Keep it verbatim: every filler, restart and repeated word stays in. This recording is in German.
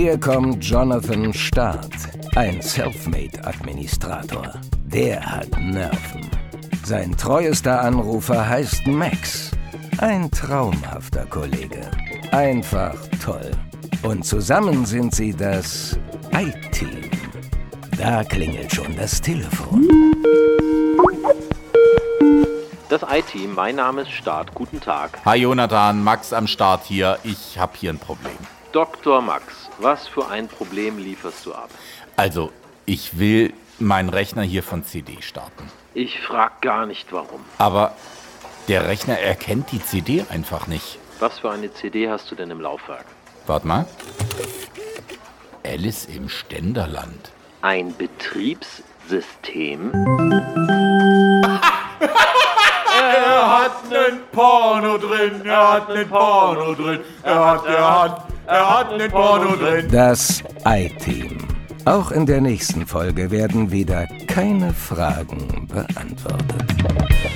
Hier kommt Jonathan Start, ein Selfmade-Administrator. Der hat Nerven. Sein treuester Anrufer heißt Max. Ein traumhafter Kollege. Einfach toll. Und zusammen sind sie das I-Team. Da klingelt schon das Telefon. Das I-Team, mein Name ist Start. Guten Tag. Hi Jonathan, Max am Start hier. Ich habe hier ein Problem. Doktor Max, was für ein Problem lieferst du ab? Also, ich will meinen Rechner hier von C D starten. Ich frag gar nicht warum. Aber der Rechner erkennt die C D einfach nicht. Was für eine C D hast du denn im Laufwerk? Warte mal. Alice im Ständerland. Ein Betriebssystem? Er hat nen Porno drin, er hat nen Porno drin, er hat, er hat, er hat nen Porno drin. Das I-Team. Auch in der nächsten Folge werden wieder keine Fragen beantwortet.